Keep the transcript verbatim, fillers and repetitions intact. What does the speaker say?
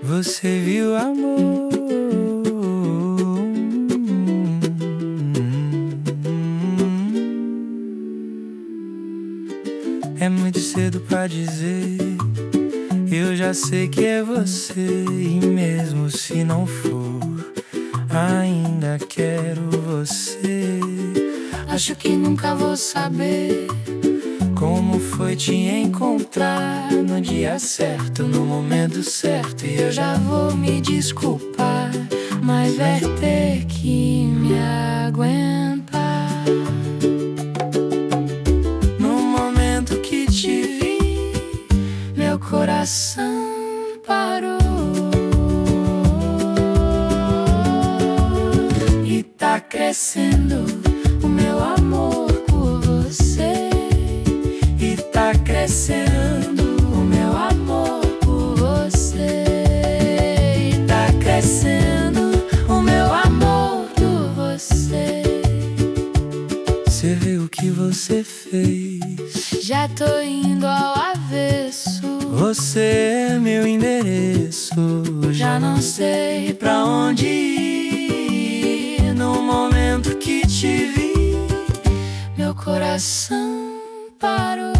Você viu amor. É muito cedo pra dizer, eu já sei que é você. E mesmo se não for, ainda quero você. Acho que nunca vou saber como foi te encontrar no dia certo, no momento certo. E eu já vou me desculpar, mas vai ter que me aguentar. No momento que te vi, meu coração parou. E tá crescendo o meu amor por você. E tá crescendo o meu amor por você. E tá crescendo o meu amor por você. Cê vê o que você fez? Já tô indo ao avesso. Você é meu endereço. Já não sei pra onde ir. No momento que te vi, meu coração parou.